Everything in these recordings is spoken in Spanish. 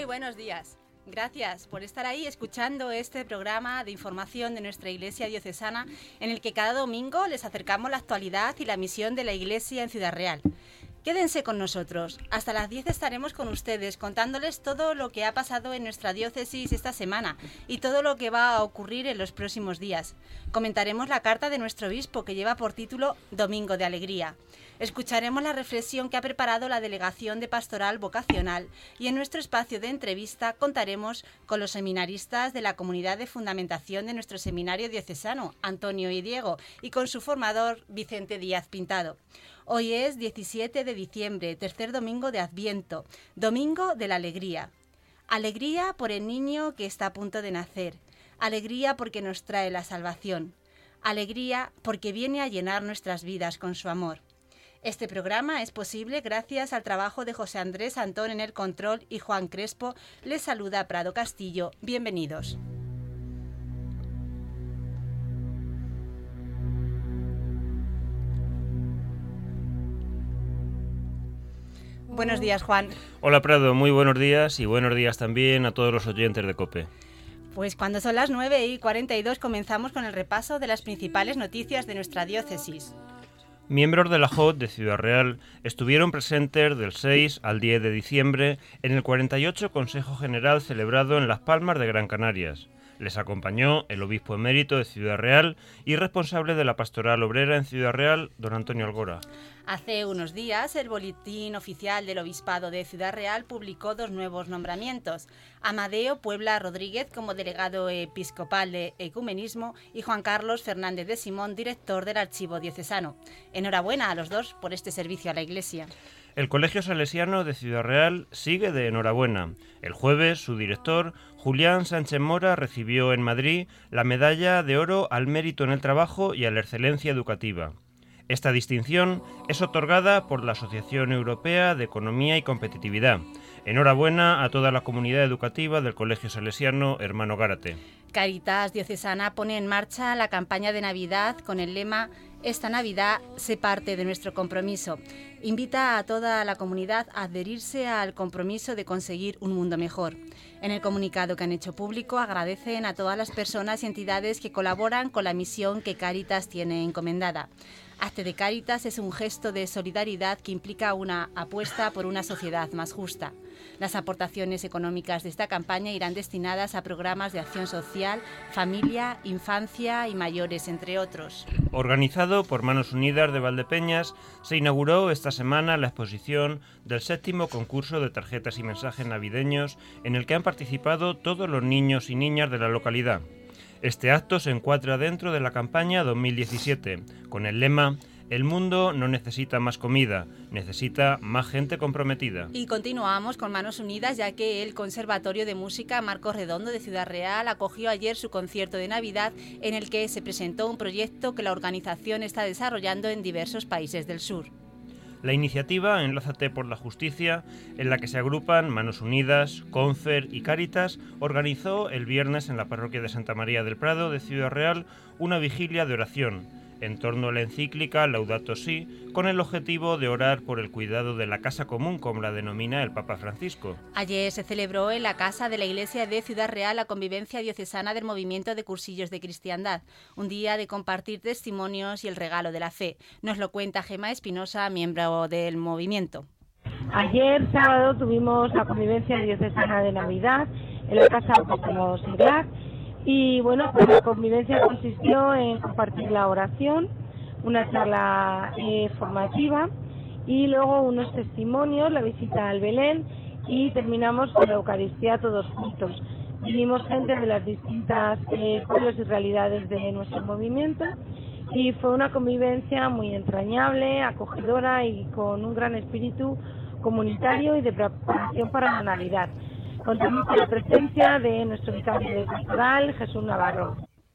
Muy buenos días. Gracias por estar ahí escuchando este programa de información de nuestra Iglesia Diocesana, en el que cada domingo les acercamos la actualidad y la misión de la Iglesia en Ciudad Real. Quédense con nosotros. Hasta las 10 estaremos con ustedes contándoles todo lo que ha pasado en nuestra diócesis esta semana y todo lo que va a ocurrir en los próximos días. Comentaremos la carta de nuestro obispo, que lleva por título Domingo de Alegría. Escucharemos la reflexión que ha preparado la Delegación de Pastoral Vocacional y en nuestro espacio de entrevista contaremos con los seminaristas de la comunidad de fundamentación de nuestro seminario diocesano, Antonio y Diego, y con su formador, Vicente Díaz Pintado. Hoy es 17 de diciembre, tercer domingo de Adviento, Domingo de la Alegría. Alegría por el niño que está a punto de nacer. Alegría porque nos trae la salvación. Alegría porque viene a llenar nuestras vidas con su amor. Este programa es posible gracias al trabajo de José Andrés Antón en el control y Juan Crespo les saluda Prado Castillo. Bienvenidos. Buenos días, Juan. Hola, Prado, muy buenos días y buenos días también a todos los oyentes de COPE. Pues cuando son las 9:42 comenzamos con el repaso de las principales noticias de nuestra diócesis. Miembros de la JOT de Ciudad Real estuvieron presentes del 6 al 10 de diciembre en el 48 Consejo General celebrado en Las Palmas de Gran Canarias. Les acompañó el obispo emérito de Ciudad Real y responsable de la pastoral obrera en Ciudad Real, don Antonio Algora. Hace unos días, el Boletín Oficial del Obispado de Ciudad Real publicó 2 nuevos nombramientos: Amadeo Puebla Rodríguez como delegado episcopal de Ecumenismo y Juan Carlos Fernández de Simón, director del Archivo Diocesano. Enhorabuena a los dos por este servicio a la Iglesia. El Colegio Salesiano de Ciudad Real sigue de enhorabuena. El jueves, su director, Julián Sánchez Mora, recibió en Madrid la Medalla de Oro al Mérito en el Trabajo y a la Excelencia Educativa. Esta distinción es otorgada por la Asociación Europea de Economía y Competitividad. Enhorabuena a toda la comunidad educativa del Colegio Salesiano Hermano Gárate. Cáritas Diocesana pone en marcha la campaña de Navidad con el lema «Esta Navidad sé parte de nuestro compromiso». Invita a toda la comunidad a adherirse al compromiso de conseguir un mundo mejor. En el comunicado que han hecho público agradecen a todas las personas y entidades que colaboran con la misión que Cáritas tiene encomendada. Hazte de Cáritas es un gesto de solidaridad que implica una apuesta por una sociedad más justa. Las aportaciones económicas de esta campaña irán destinadas a programas de acción social, familia, infancia y mayores, entre otros. Organizado por Manos Unidas de Valdepeñas, se inauguró esta semana la exposición del 7º concurso de tarjetas y mensajes navideños, en el que han participado todos los niños y niñas de la localidad. Este acto se encuadra dentro de la campaña 2017, con el lema «El mundo no necesita más comida, necesita más gente comprometida». Y continuamos con Manos Unidas, ya que el Conservatorio de Música Marcos Redondo de Ciudad Real acogió ayer su concierto de Navidad, en el que se presentó un proyecto que la organización está desarrollando en diversos países del sur. La iniciativa Enlázate por la Justicia, en la que se agrupan Manos Unidas, Confer y Cáritas, organizó el viernes en la parroquia de Santa María del Prado de Ciudad Real una vigilia de oración en torno a la encíclica Laudato Si, con el objetivo de orar por el cuidado de la casa común, como la denomina el Papa Francisco. Ayer se celebró en la casa de la Iglesia de Ciudad Real la convivencia diocesana del movimiento de cursillos de cristiandad, un día de compartir testimonios y el regalo de la fe. Nos lo cuenta Gemma Espinosa, miembro del movimiento. Ayer sábado tuvimos la convivencia diocesana de Navidad en la casa Apóstolo Seglar. Y bueno, pues la convivencia consistió en compartir la oración, una charla formativa y luego unos testimonios, la visita al Belén y terminamos con la Eucaristía todos juntos. Vinimos gente de las distintas pueblos y realidades de nuestro movimiento y fue una convivencia muy entrañable, acogedora y con un gran espíritu comunitario y de preparación para la Navidad. Contamos con la presencia de nuestro vicario de pastoral, Jesús Navarro.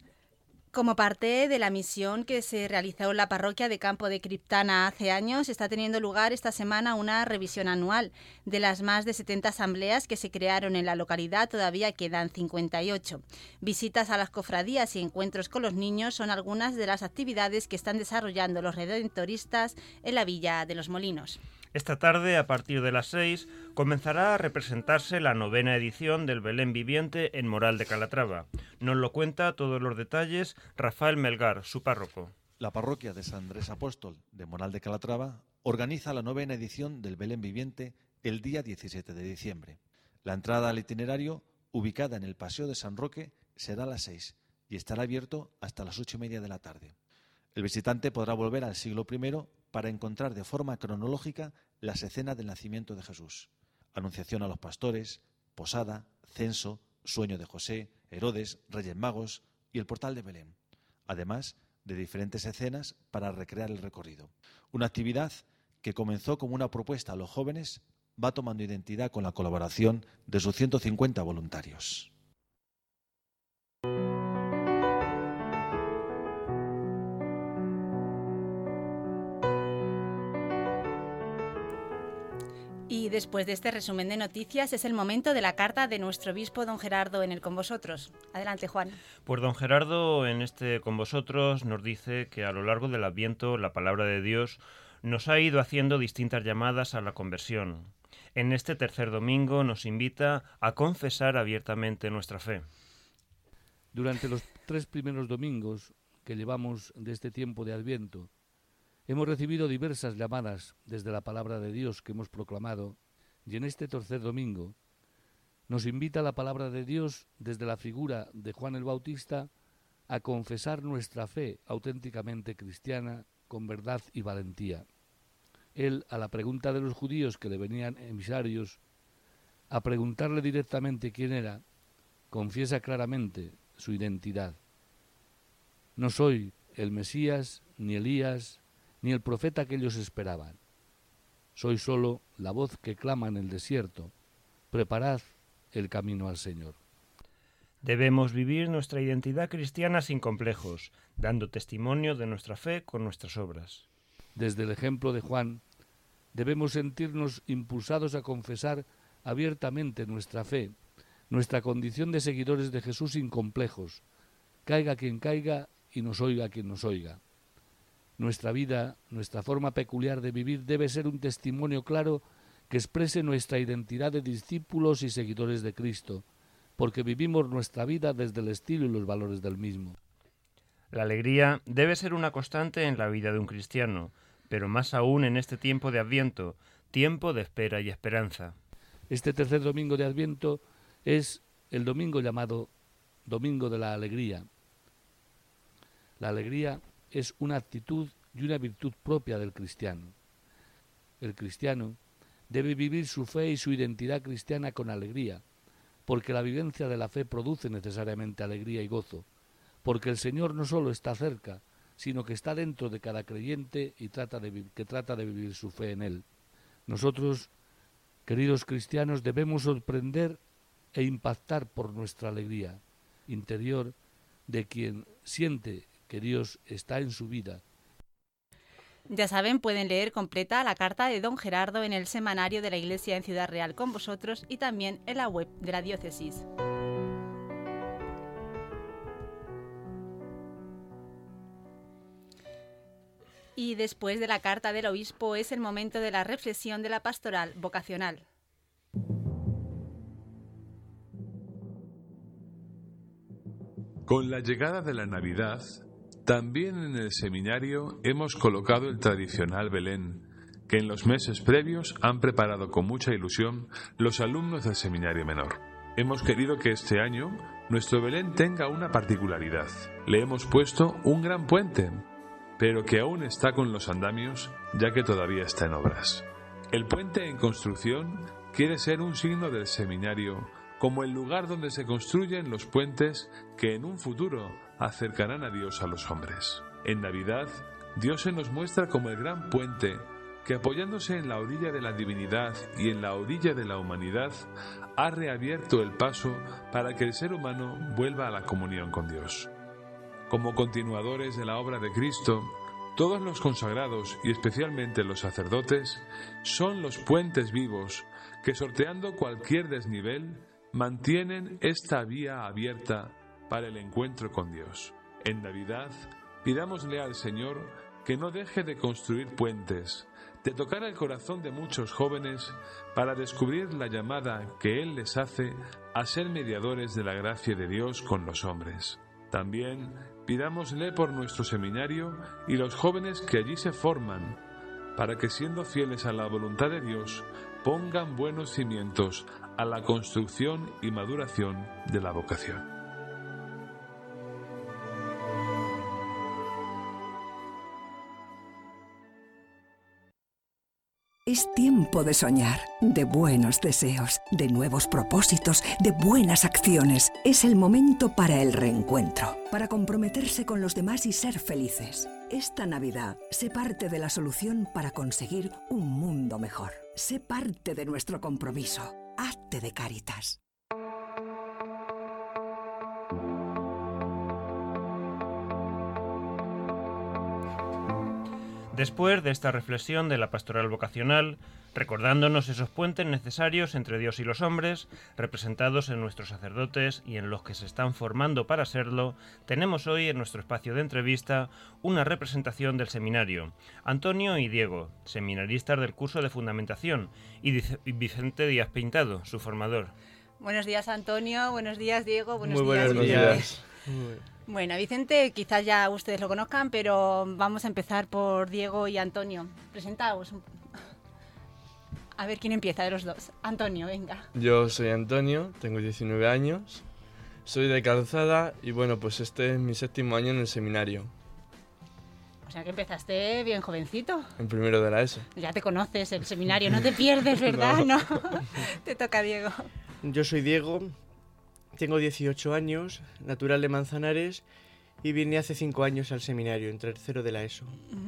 Como parte de la misión que se realizó en la parroquia de Campo de Criptana hace años, está teniendo lugar esta semana una revisión anual. De las más de 70 asambleas que se crearon en la localidad, todavía quedan 58. Visitas a las cofradías y encuentros con los niños son algunas de las actividades que están desarrollando los redentoristas en la Villa de los Molinos. Esta tarde, a partir de las 6, comenzará a representarse la 9ª edición del Belén Viviente en Moral de Calatrava. Nos lo cuenta todos los detalles Rafael Melgar, su párroco. La parroquia de San Andrés Apóstol de Moral de Calatrava organiza la 9ª edición del Belén Viviente el día 17 de diciembre. La entrada al itinerario, ubicada en el Paseo de San Roque, será a las 6 y estará abierto hasta las 8:30 de la tarde. El visitante podrá volver al siglo I para encontrar de forma cronológica las escenas del nacimiento de Jesús. Anunciación a los pastores, posada, censo, sueño de José, Herodes, Reyes Magos y el portal de Belén. Además de diferentes escenas para recrear el recorrido. Una actividad que comenzó como una propuesta a los jóvenes va tomando identidad con la colaboración de sus 150 voluntarios. Y después de este resumen de noticias es el momento de la carta de nuestro obispo don Gerardo en el Con Vosotros. Adelante, Juan. Pues don Gerardo en este Con Vosotros nos dice que a lo largo del Adviento la palabra de Dios nos ha ido haciendo distintas llamadas a la conversión. En este tercer domingo nos invita a confesar abiertamente nuestra fe. Durante los 3 primeros domingos que llevamos de este tiempo de Adviento, hemos recibido diversas llamadas desde la palabra de Dios que hemos proclamado, y en este tercer domingo nos invita la palabra de Dios desde la figura de Juan el Bautista a confesar nuestra fe auténticamente cristiana con verdad y valentía. Él, a la pregunta de los judíos que le venían emisarios, a preguntarle directamente quién era, confiesa claramente su identidad. No soy el Mesías, ni Elías, ni el profeta que ellos esperaban. Soy solo la voz que clama en el desierto. Preparad el camino al Señor. Debemos vivir nuestra identidad cristiana sin complejos, dando testimonio de nuestra fe con nuestras obras. Desde el ejemplo de Juan, debemos sentirnos impulsados a confesar abiertamente nuestra fe, nuestra condición de seguidores de Jesús sin complejos, caiga quien caiga y nos oiga quien nos oiga. Nuestra vida, nuestra forma peculiar de vivir debe ser un testimonio claro que exprese nuestra identidad de discípulos y seguidores de Cristo, porque vivimos nuestra vida desde el estilo y los valores del mismo. La alegría debe ser una constante en la vida de un cristiano, pero más aún en este tiempo de Adviento, tiempo de espera y esperanza. Este tercer domingo de Adviento es el domingo llamado Domingo de la Alegría. La alegría es una actitud y una virtud propia del cristiano. El cristiano debe vivir su fe y su identidad cristiana con alegría, porque la vivencia de la fe produce necesariamente alegría y gozo, porque el Señor no solo está cerca, sino que está dentro de cada creyente y trata de vivir su fe en Él. Nosotros, queridos cristianos, debemos sorprender e impactar por nuestra alegría interior de quien siente que Dios está en su vida. Ya saben, pueden leer completa la carta de don Gerardo en el semanario de la Iglesia en Ciudad Real Con Vosotros y también en la web de la diócesis. Y después de la carta del obispo es el momento de la reflexión de la pastoral vocacional. Con la llegada de la Navidad, también en el seminario hemos colocado el tradicional Belén, que en los meses previos han preparado con mucha ilusión los alumnos del seminario menor. Hemos querido que este año nuestro Belén tenga una particularidad. Le hemos puesto un gran puente, pero que aún está con los andamios, ya que todavía está en obras. El puente en construcción quiere ser un signo del seminario, como el lugar donde se construyen los puentes que en un futuro acercarán a Dios a los hombres. En Navidad, Dios se nos muestra como el gran puente que, apoyándose en la orilla de la divinidad y en la orilla de la humanidad, ha reabierto el paso para que el ser humano vuelva a la comunión con Dios. Como continuadores de la obra de Cristo, todos los consagrados y especialmente los sacerdotes son los puentes vivos que, sorteando cualquier desnivel, mantienen esta vía abierta para el encuentro con Dios. En Navidad, pidámosle al Señor que no deje de construir puentes, de tocar el corazón de muchos jóvenes para descubrir la llamada que Él les hace a ser mediadores de la gracia de Dios con los hombres. También pidámosle por nuestro seminario y los jóvenes que allí se forman, para que siendo fieles a la voluntad de Dios, pongan buenos cimientos a la construcción y maduración de la vocación. Es tiempo de soñar, de buenos deseos, de nuevos propósitos, de buenas acciones. Es el momento para el reencuentro, para comprometerse con los demás y ser felices. Esta Navidad, sé parte de la solución para conseguir un mundo mejor. Sé parte de nuestro compromiso. Hazte de Cáritas. Después de esta reflexión de la pastoral vocacional, recordándonos esos puentes necesarios entre Dios y los hombres, representados en nuestros sacerdotes y en los que se están formando para serlo, tenemos hoy en nuestro espacio de entrevista una representación del seminario, Antonio y Diego, seminaristas del curso de Fundamentación, y Vicente Díaz Pintado, su formador. Buenos días, Antonio. Buenos días, Diego. Muy buenos días. Bueno, Vicente, quizás ya ustedes lo conozcan, pero vamos a empezar por Diego y Antonio. Presentaos. A ver quién empieza de los dos. Antonio, venga. Yo soy Antonio, tengo 19 años, soy de Calzada y bueno, pues este es mi 7º año en el seminario. O sea que empezaste bien jovencito. En primero de la ESO. Ya te conoces el seminario, no te pierdes, ¿verdad? No. Te toca, Diego. Yo soy Diego, tengo 18 años, natural de Manzanares y vine hace 5 años al seminario, en tercero de la ESO.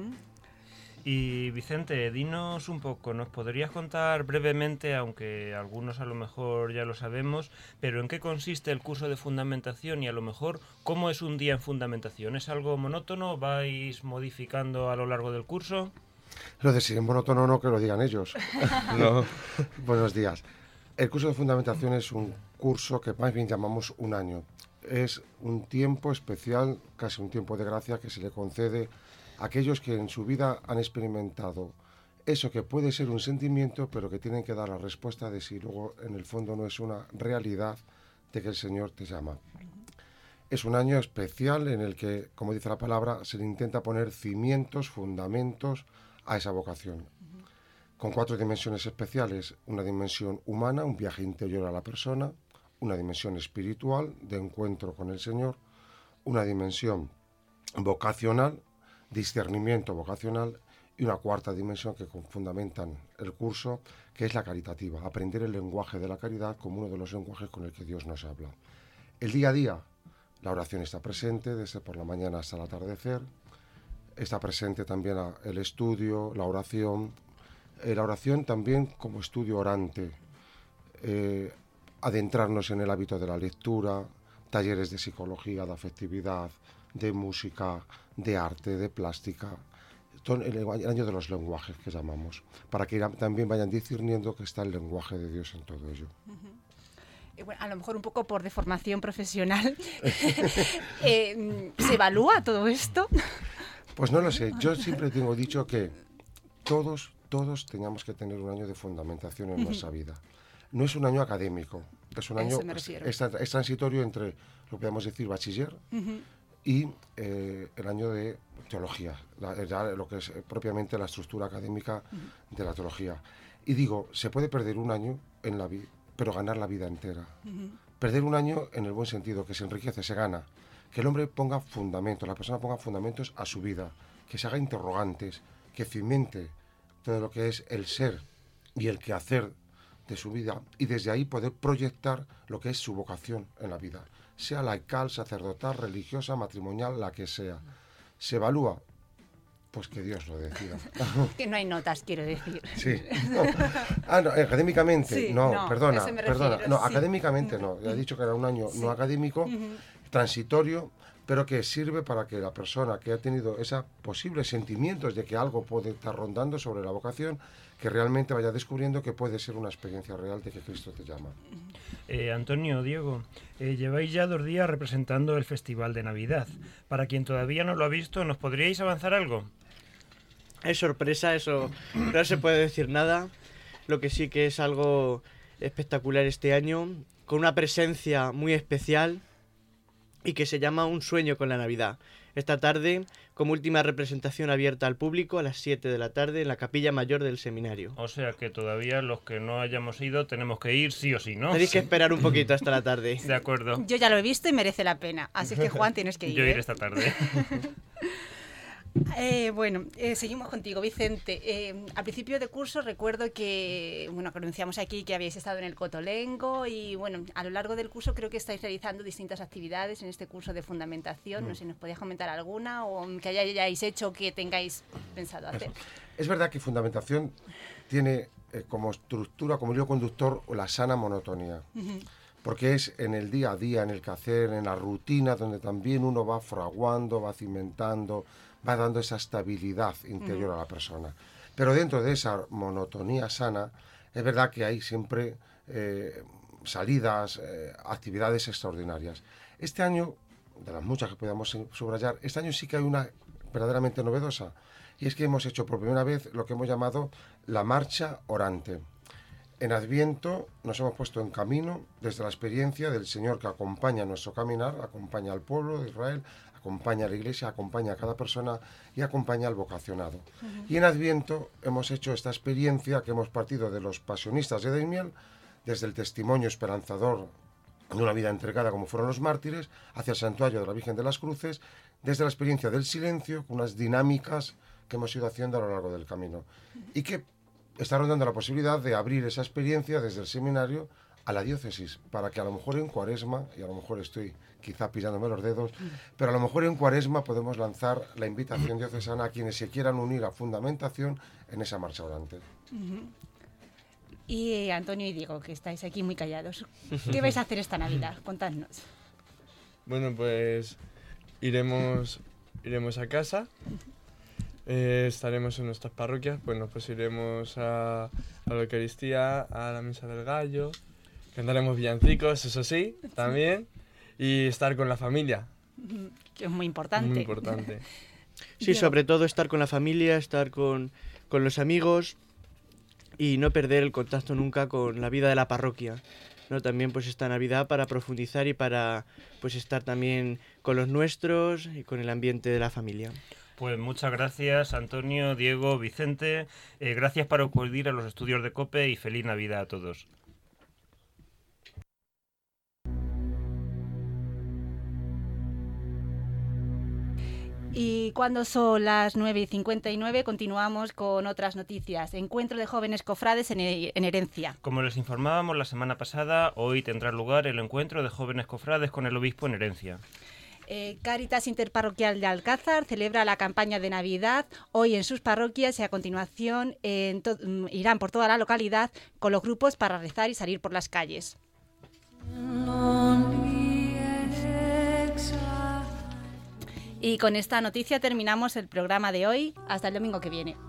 Y Vicente, dinos un poco, ¿nos podrías contar brevemente, aunque algunos a lo mejor ya lo sabemos, pero en qué consiste el curso de Fundamentación y a lo mejor cómo es un día en Fundamentación? ¿Es algo monótono? ¿Vais modificando a lo largo del curso? Lo de si es monótono no, que lo digan ellos. No. Buenos días. El curso de Fundamentación es un curso que más bien llamamos un año. Es un tiempo especial, casi un tiempo de gracia que se le concede a aquellos que en su vida han experimentado eso que puede ser un sentimiento, pero que tienen que dar la respuesta de si luego en el fondo no es una realidad de que el Señor te llama. Es un año especial en el que, como dice la palabra, se le intenta poner cimientos, fundamentos a esa vocación. Con 4 dimensiones especiales: una dimensión humana, un viaje interior a la persona; una dimensión espiritual, de encuentro con el Señor; una dimensión vocacional, discernimiento vocacional; y una 4ª dimensión que fundamentan el curso, que es la caritativa, aprender el lenguaje de la caridad como uno de los lenguajes con el que Dios nos habla. El día a día, la oración está presente, desde por la mañana hasta el atardecer. Está presente también el estudio, la oración también como estudio orante, adentrarnos en el hábito de la lectura, talleres de psicología, de afectividad, de música, de arte, de plástica, el año de los lenguajes que llamamos, para que también vayan discerniendo que está el lenguaje de Dios en todo ello. Bueno, a lo mejor un poco por deformación profesional, ¿se evalúa todo esto? Pues no lo sé, yo siempre tengo dicho que todos teníamos que tener un año de fundamentación en nuestra vida. No es un año académico, es un año es transitorio entre lo que podemos decir bachiller y el año de teología, lo que es propiamente la estructura académica de la teología. Y digo, se puede perder un año en la vida, pero ganar la vida entera. Perder un año en el buen sentido, que se enriquece, se gana. Que el hombre ponga fundamentos, la persona ponga fundamentos a su vida, que se haga interrogantes, que cimente todo lo que es el ser y el quehacer de su vida, y desde ahí poder proyectar lo que es su vocación en la vida, sea laical, sacerdotal, religiosa, matrimonial, la que sea. ¿Se evalúa? Pues que Dios lo decida. Que no hay notas, quiero decir. Sí. No, académicamente, sí, perdona. No, sí. Académicamente no. Ya he dicho que era un año no académico, transitorio, pero que sirve para que la persona que ha tenido esos posibles sentimientos de que algo puede estar rondando sobre la vocación, que realmente vaya descubriendo que puede ser una experiencia real de que Cristo te llama. Antonio, Diego, lleváis ya 2 días representando el Festival de Navidad. Para quien todavía no lo ha visto, ¿nos podríais avanzar algo? Es sorpresa, eso no se puede decir nada. Lo que sí que es algo espectacular este año, con una presencia muy especial y que se llama Un sueño con la Navidad. Esta tarde, como última representación abierta al público, a las 7 de la tarde, en la Capilla Mayor del Seminario. O sea que todavía los que no hayamos ido tenemos que ir sí o sí, ¿no? Tenéis que esperar un poquito hasta la tarde. De acuerdo. Yo ya lo he visto y merece la pena, así es que Juan tienes que ir. Yo iré esta tarde. Seguimos contigo, Vicente. Al principio de curso recuerdo que, bueno, que anunciamos aquí que habíais estado en el Cotolengo y, bueno, a lo largo del curso creo que estáis realizando distintas actividades en este curso de fundamentación. No sé si nos podías comentar alguna o que hayáis hecho o que tengáis pensado hacer. Es verdad que fundamentación tiene como estructura, como hilo conductor, la sana monotonía. Porque es en el día a día, en el quehacer, en la rutina, donde también uno va fraguando, va cimentando, va dando esa estabilidad interior a la persona. Pero dentro de esa monotonía sana, es verdad que hay siempre salidas, actividades extraordinarias. Este año, de las muchas que podamos subrayar, este año sí que hay una verdaderamente novedosa, y es que hemos hecho por primera vez lo que hemos llamado la marcha orante. En Adviento nos hemos puesto en camino desde la experiencia del Señor que acompaña nuestro caminar, acompaña al pueblo de Israel, acompaña a la Iglesia, acompaña a cada persona y acompaña al vocacionado. Y en Adviento hemos hecho esta experiencia que hemos partido de los pasionistas de Daimiel, desde el testimonio esperanzador de una vida entregada como fueron los mártires, hacia el santuario de la Virgen de las Cruces, desde la experiencia del silencio, con unas dinámicas que hemos ido haciendo a lo largo del camino. Y que están dando la posibilidad de abrir esa experiencia desde el seminario a la diócesis, para que a lo mejor en Cuaresma, y a lo mejor estoy quizá pillándome los dedos, pero a lo mejor en Cuaresma podemos lanzar la invitación diocesana a quienes se quieran unir a fundamentación en esa marcha orante. Y Antonio y Diego, que estáis aquí muy callados, ¿qué vais a hacer esta Navidad? Contadnos. Bueno, pues iremos a casa. Estaremos en nuestras parroquias, bueno, pues iremos a la Eucaristía, a la Misa del Gallo, cantaremos villancicos, eso sí, también, y estar con la familia. Que es muy importante. Muy importante. Sí, sobre todo estar con la familia, estar con los amigos y no perder el contacto nunca con la vida de la parroquia, ¿no? También pues esta Navidad para profundizar y para pues estar también con los nuestros y con el ambiente de la familia. Pues muchas gracias, Antonio, Diego, Vicente. Gracias por acudir a los estudios de COPE y feliz Navidad a todos. Y cuando son las 9:59 continuamos con otras noticias. Encuentro de jóvenes cofrades en Herencia. Como les informábamos la semana pasada, hoy tendrá lugar el encuentro de jóvenes cofrades con el obispo en Herencia. Cáritas Interparroquial de Alcázar celebra la campaña de Navidad hoy en sus parroquias y a continuación irán por toda la localidad con los grupos para rezar y salir por las calles. Y con esta noticia terminamos el programa de hoy. Hasta el domingo que viene.